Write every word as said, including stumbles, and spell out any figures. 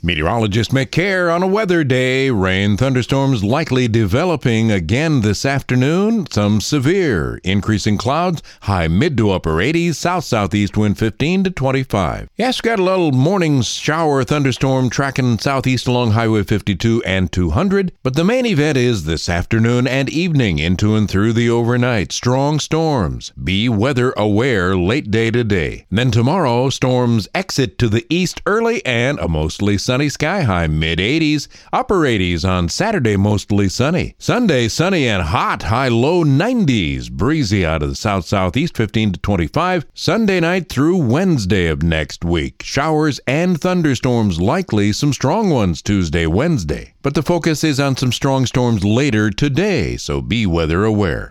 Meteorologist McCare on a weather day. Rain thunderstorms likely developing again this afternoon. Some severe. Increasing clouds. High mid to upper eighties. South-southeast wind fifteen to twenty-five. Yes, got a little morning shower thunderstorm tracking southeast along Highway fifty-two and two hundred. But the main event is this afternoon and evening into and through the overnight. Strong storms. Be weather aware late day today. Then tomorrow, storms exit to the east early and a mostly sunny Sunny sky high mid eighties, upper eighties on Saturday mostly sunny. Sunday sunny and hot, high low nineties, breezy out of the south southeast fifteen to twenty-five. Sunday night through Wednesday of next week. Showers and thunderstorms likely, some strong ones Tuesday, Wednesday. But the focus is on some strong storms later today, so be weather aware.